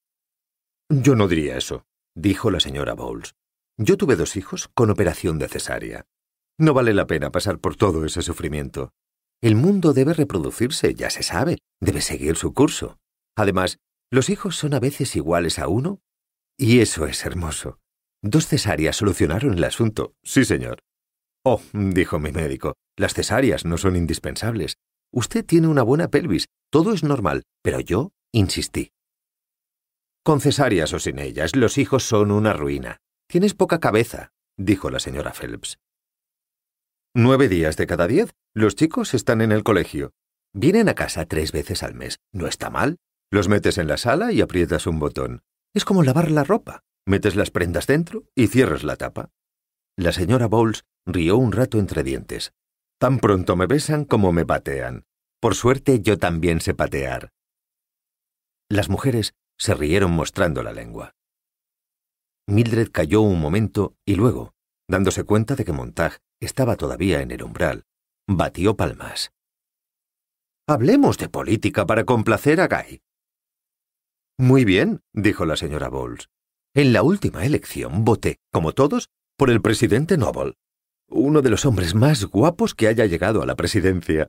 Speaker 7: «Yo no diría eso», dijo la señora Bowles. «Yo tuve dos hijos con operación de cesárea. No vale la pena pasar por todo ese sufrimiento. El mundo debe reproducirse, ya se sabe, debe seguir su curso. Además, los hijos son a veces iguales a uno, y eso es hermoso. Dos cesáreas solucionaron el asunto, sí señor». «Oh», dijo mi médico, «las cesáreas no son indispensables. Usted tiene una buena pelvis, todo es normal, pero yo insistí». «Con cesáreas o sin ellas, los hijos son una ruina. Tienes poca cabeza», dijo la señora Phelps. «Nueve días de cada diez, los chicos están en el colegio. Vienen a casa tres veces al mes. No está mal. Los metes en la sala y aprietas un botón. Es como lavar la ropa. Metes las prendas dentro y cierras la tapa». La señora Bowles rió un rato entre dientes. «Tan pronto me besan como me patean. Por suerte yo también sé patear». Las mujeres se rieron mostrando la lengua. Mildred calló un momento y luego, dándose cuenta de que Montag estaba todavía en el umbral, batió palmas. «Hablemos de política para complacer a Guy». «Muy bien», dijo la señora Bowles. «En la última elección voté, como todos, por el presidente Noble, uno de los hombres más guapos que haya llegado a la presidencia».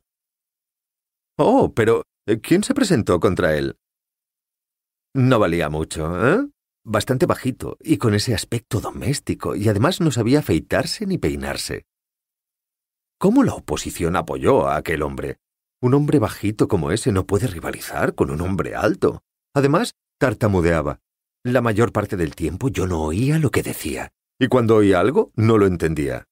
Speaker 7: «Oh, pero ¿quién se presentó contra él?» «No valía mucho, ¿eh? Bastante bajito y con ese aspecto doméstico, y además no sabía afeitarse ni peinarse». «¿Cómo la oposición apoyó a aquel hombre? Un hombre bajito como ese no puede rivalizar con un hombre alto. Además, tartamudeaba. La mayor parte del tiempo yo no oía lo que decía, y cuando oía algo no lo entendía.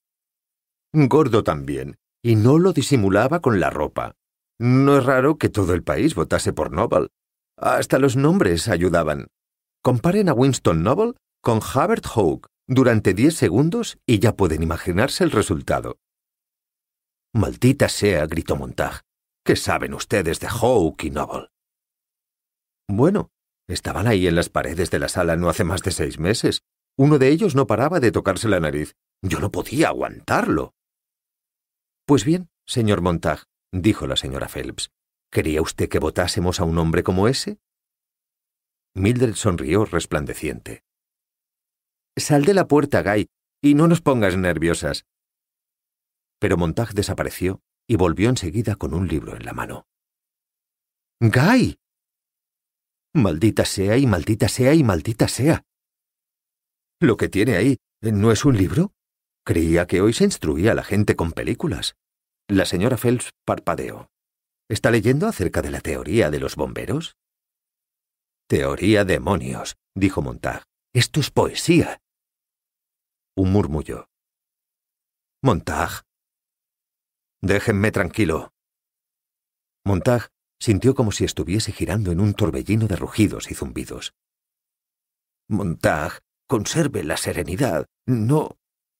Speaker 7: Gordo también, y no lo disimulaba con la ropa. No es raro que todo el país votase por Noble. Hasta los nombres ayudaban. Comparen a Winston Noble con Herbert Hooke durante diez segundos y ya pueden imaginarse el resultado». «Maldita sea», gritó Montag. «¿Qué saben ustedes de Hooke y Noble?» «Bueno, estaban ahí en las paredes de la sala no hace más de seis meses. Uno de ellos no paraba de tocarse la nariz. Yo no podía aguantarlo». «Pues bien, señor Montag», dijo la señora Phelps, «¿quería usted que votásemos a un hombre como ese?» Mildred sonrió resplandeciente. «Sal de la puerta, Guy, y no nos pongas nerviosas». Pero Montag desapareció y volvió enseguida con un libro en la mano. «¡Guy!» «Maldita sea y maldita sea y maldita sea». «¿Lo que tiene ahí no es un libro? Creía que hoy se instruía a la gente con películas». La señora Phelps parpadeó. «¿Está leyendo acerca de la teoría de los bomberos?» «Teoría demonios», dijo Montag. «Esto es poesía». Un murmullo. «Montag». Déjenme tranquilo. Montag sintió como si estuviese girando en un torbellino de rugidos y zumbidos. Montag, conserve la serenidad. No.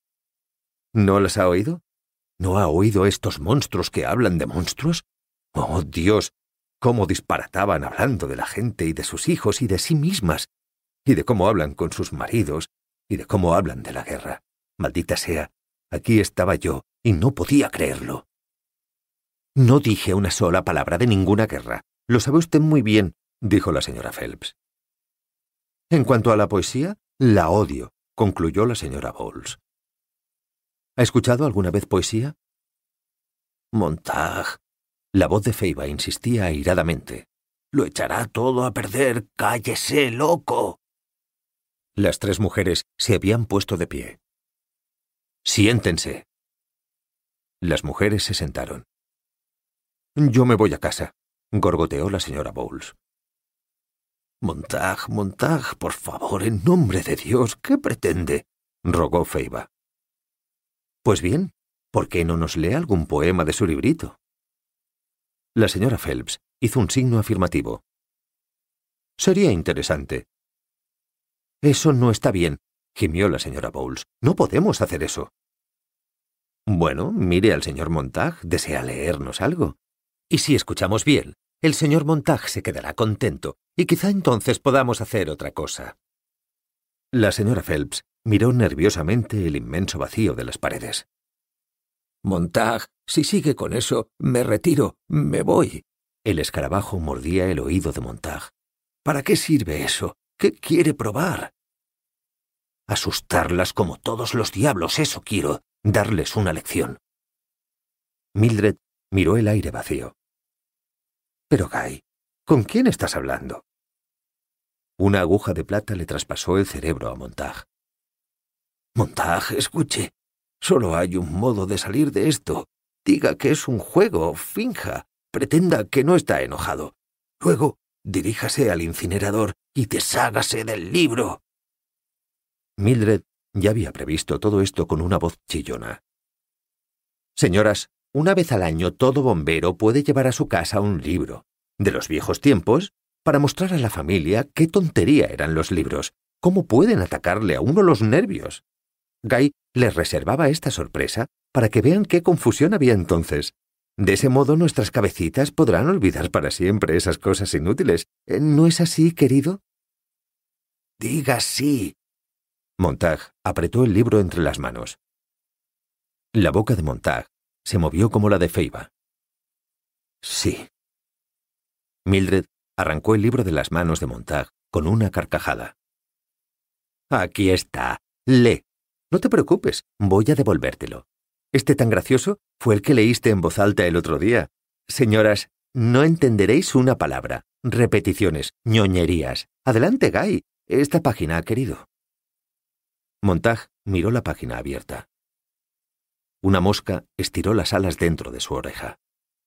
Speaker 7: ¿No las ha oído? ¿No ha oído estos monstruos que hablan de monstruos? ¡Oh, Dios! Cómo disparataban hablando de la gente y de sus hijos y de sí mismas, y de cómo hablan con sus maridos, y de cómo hablan de la guerra. Maldita sea, aquí estaba yo, y no podía creerlo. No dije una sola palabra de ninguna guerra. Lo sabe usted muy bien, dijo la señora Phelps. En cuanto a la poesía, la odio, concluyó la señora Bowles. ¿Ha escuchado alguna vez poesía? Montag. La voz de Feiba insistía airadamente. Lo echará todo a perder. ¡Cállese, loco! Las tres mujeres se habían puesto de pie. Siéntense. Las mujeres se sentaron. Yo me voy a casa, gorgoteó la señora Bowles. Montag, Montag, por favor, en nombre de Dios, ¿qué pretende? Rogó Feiba. Pues bien, ¿por qué no nos lee algún poema de su librito? La señora Phelps hizo un signo afirmativo. Sería interesante. Eso no está bien, gimió la señora Bowles. No podemos hacer eso. Bueno, mire al señor Montag, ¿desea leernos algo? Y si escuchamos bien, el señor Montag se quedará contento, y quizá entonces podamos hacer otra cosa. La señora Phelps miró nerviosamente el inmenso vacío de las paredes. Montag, si sigue con eso, me retiro, me voy. El escarabajo mordía el oído de Montag. ¿Para qué sirve eso? ¿Qué quiere probar? Asustarlas como todos los diablos, eso quiero, darles una lección. Mildred miró el aire vacío. Pero, Guy, ¿con quién estás hablando? Una aguja de plata le traspasó el cerebro a Montag. Montag, escuche. Solo hay un modo de salir de esto. Diga que es un juego, finja, pretenda que no está enojado. Luego, diríjase al incinerador y deshágase del libro. Mildred ya había previsto todo esto con una voz chillona. Señoras, una vez al año todo bombero puede llevar a su casa un libro, de los viejos tiempos, para mostrar a la familia qué tontería eran los libros, cómo pueden atacarle a uno los nervios. Guy les reservaba esta sorpresa para que vean qué confusión había entonces. De ese modo nuestras cabecitas podrán olvidar para siempre esas cosas inútiles. ¿No es así, querido? Diga sí. Montag apretó el libro entre las manos. La boca de Montag se movió como la de Feiba. Sí. Mildred arrancó el libro de las manos de Montag con una carcajada. Aquí está. Lee. No te preocupes, voy a devolvértelo. Este tan gracioso fue el que leíste en voz alta el otro día. Señoras, no entenderéis una palabra. Repeticiones, ñoñerías. Adelante, Guy. Esta página, querido. Montag miró la página abierta. Una mosca estiró las alas dentro de su oreja.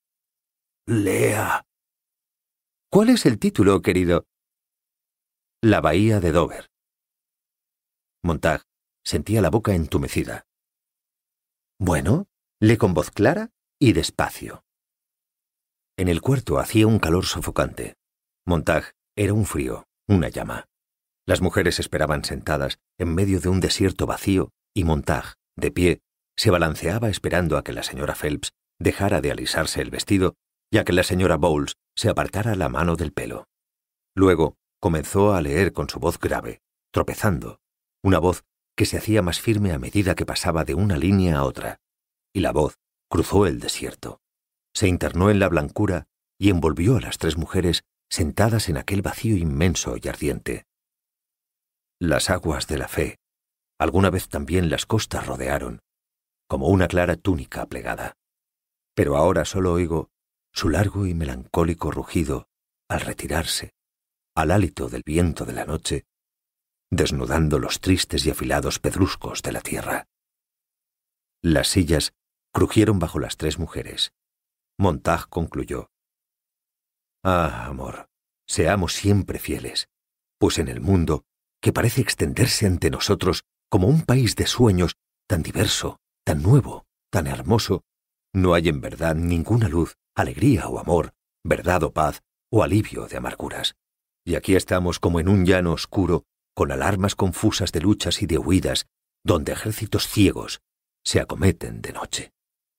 Speaker 7: Lea. ¿Cuál es el título, querido? La bahía de Dover. Montag sentía la boca entumecida. Bueno, lee con voz clara y despacio. En el cuarto hacía un calor sofocante. Montag era un frío, una llama. Las mujeres esperaban sentadas en medio de un desierto vacío y Montag, de pie, se balanceaba esperando a que la señora Phelps dejara de alisarse el vestido y a que la señora Bowles se apartara la mano del pelo. Luego comenzó a leer con su voz grave, tropezando, una voz que se hacía más firme a medida que pasaba de una línea a otra, y la voz cruzó el desierto, se internó en la blancura y envolvió a las tres mujeres sentadas en aquel vacío inmenso y ardiente. Las aguas de la fe, alguna vez también las costas rodearon, como una clara túnica plegada. Pero ahora solo oigo su largo y melancólico rugido al retirarse, al hálito del viento de la noche, desnudando los tristes y afilados pedruscos de la tierra. Las sillas crujieron bajo las tres mujeres. Montag concluyó. Ah, amor, seamos siempre fieles, pues en el mundo, que parece extenderse ante nosotros como un país de sueños tan diverso, tan nuevo, tan hermoso, No hay en verdad ninguna luz, alegría o amor, verdad o paz, o alivio de amarguras. Y aquí estamos como en un llano oscuro, con alarmas confusas de luchas y de huidas, donde ejércitos ciegos se acometen de noche.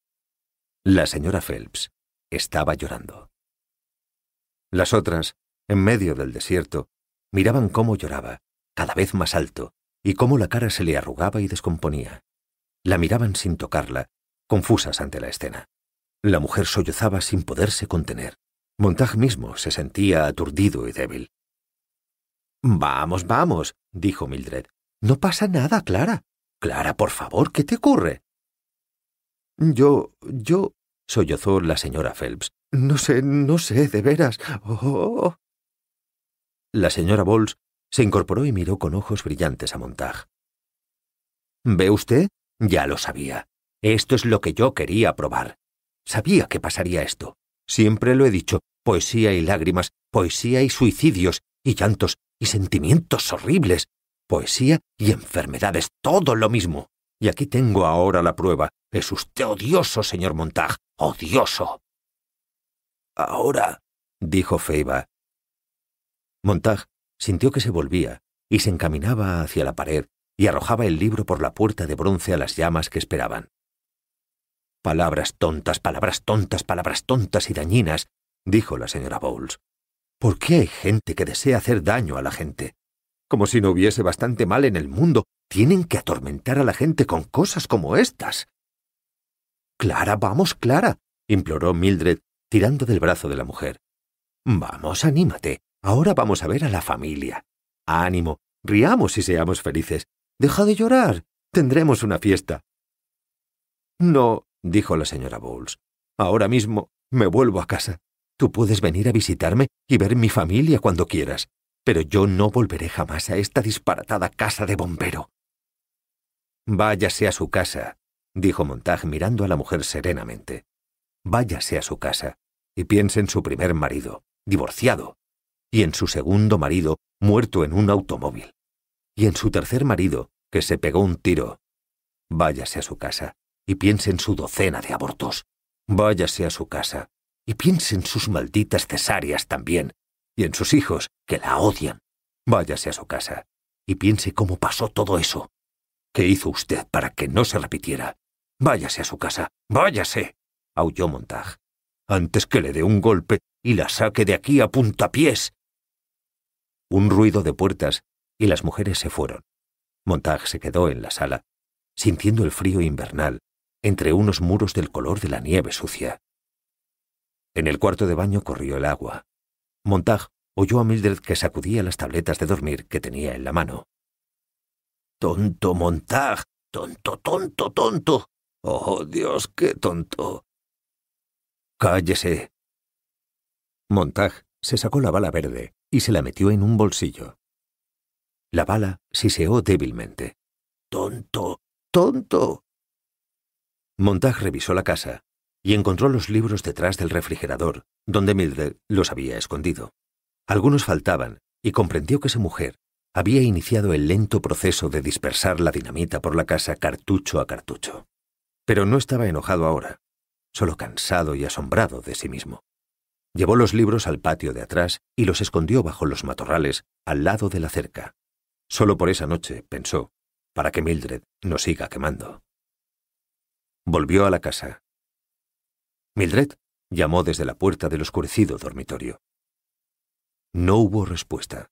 Speaker 7: La señora Phelps estaba llorando. Las otras, en medio del desierto, miraban cómo lloraba, cada vez más alto, y cómo la cara se le arrugaba y descomponía. La miraban sin tocarla, confusas ante la escena. La mujer sollozaba sin poderse contener. Montag mismo se sentía aturdido y débil. «Vamos, vamos», dijo Mildred. «No pasa nada, Clara. Clara, por favor, ¿qué te ocurre?» «Yo, yo», sollozó la señora Phelps. «No sé, no sé, de veras. Oh». La señora Bowles se incorporó y miró con ojos brillantes a Montag. «¿Ve usted? Ya lo sabía. Esto es lo que yo quería probar. Sabía que pasaría esto. Siempre lo he dicho, poesía y lágrimas, poesía y suicidios, y llantos, y sentimientos horribles, poesía y enfermedades, todo lo mismo. Y aquí tengo ahora la prueba. Es usted odioso, señor Montag, odioso». «Ahora», dijo Feiba. Montag sintió que se volvía y se encaminaba hacia la pared y arrojaba el libro por la puerta de bronce a las llamas que esperaban. «Palabras tontas, palabras tontas, palabras tontas y dañinas», dijo la señora Bowles. «¿Por qué hay gente que desea hacer daño a la gente? Como si no hubiese bastante mal en el mundo, tienen que atormentar a la gente con cosas como estas». «Clara, vamos, Clara», imploró Mildred, tirando del brazo de la mujer. «Vamos, anímate. Ahora vamos a ver a la familia. Ánimo, riamos y seamos felices. Deja de llorar. Tendremos una fiesta». «No», dijo la señora Bowles. «Ahora mismo me vuelvo a casa. Tú puedes venir a visitarme y ver mi familia cuando quieras, pero yo no volveré jamás a esta disparatada casa de bombero». «Váyase a su casa», dijo Montag mirando a la mujer serenamente. «Váyase a su casa y piense en su primer marido, divorciado, y en su segundo marido, muerto en un automóvil, y en su tercer marido, que se pegó un tiro. Váyase a su casa y piense en su docena de abortos. Váyase a su casa y piense en sus malditas cesáreas también, y en sus hijos, que la odian. Váyase a su casa y piense cómo pasó todo eso. ¿Qué hizo usted para que no se repitiera? Váyase a su casa, váyase», aulló Montag, «antes que le dé un golpe y la saque de aquí a puntapiés». Un ruido de puertas y las mujeres se fueron. Montag se quedó en la sala, sintiendo el frío invernal, entre unos muros del color de la nieve sucia. En el cuarto de baño corrió el agua. Montag oyó a Mildred que sacudía las tabletas de dormir que tenía en la mano. «Tonto, Montag, tonto, tonto, tonto. Oh, Dios, qué tonto». «Cállese». Montag se sacó la bala verde y se la metió en un bolsillo. La bala siseó débilmente. «Tonto, tonto». Montag revisó la casa y encontró los libros detrás del refrigerador, donde Mildred los había escondido. Algunos faltaban y comprendió que esa mujer había iniciado el lento proceso de dispersar la dinamita por la casa cartucho a cartucho. Pero no estaba enojado ahora, solo cansado y asombrado de sí mismo. Llevó los libros al patio de atrás y los escondió bajo los matorrales al lado de la cerca. Solo por esa noche, pensó, para que Mildred no siga quemando. Volvió a la casa. Mildred llamó desde la puerta del oscurecido dormitorio. No hubo respuesta.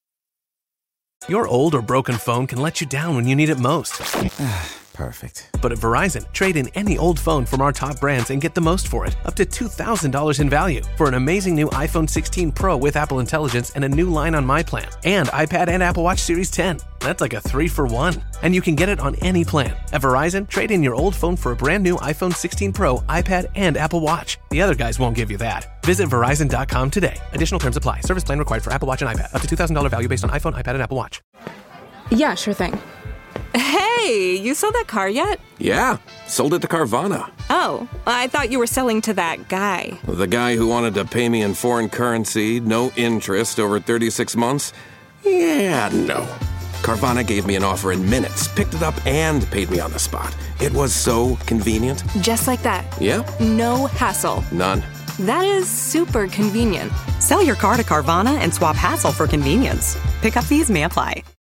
Speaker 1: Your old or broken phone can let you down when you need it most.
Speaker 2: Perfect.
Speaker 1: But at Verizon, trade in any old phone from our top brands and get the most for it, up to two thousand dollars in value, for an amazing new iPhone sixteen Pro with Apple Intelligence and a new line on My Plan, and iPad and Apple Watch Series ten. That's like a three for one. And you can get it on any plan. At Verizon, trade in your old phone for a brand new iPhone sixteen Pro, iPad, and Apple Watch. The other guys won't give you that. Visit Verizon dot com today. Additional terms apply. Service plan required for Apple Watch and iPad. Up to two thousand dollars value based on iPhone, iPad, and Apple Watch.
Speaker 3: Yeah, sure thing.
Speaker 4: Hey, you sold that car yet?
Speaker 5: Yeah, sold it to Carvana.
Speaker 4: Oh, I thought you were selling to that guy.
Speaker 5: The guy who wanted to pay me in foreign currency, no interest, over thirty-six months? Yeah, no. Carvana gave me an offer in minutes, picked it up, and paid me on the spot. It was so convenient.
Speaker 4: Just like that.
Speaker 5: Yeah?
Speaker 4: No hassle.
Speaker 5: None.
Speaker 4: That is super convenient.
Speaker 6: Sell your car to Carvana and swap hassle for convenience. Pickup fees may apply.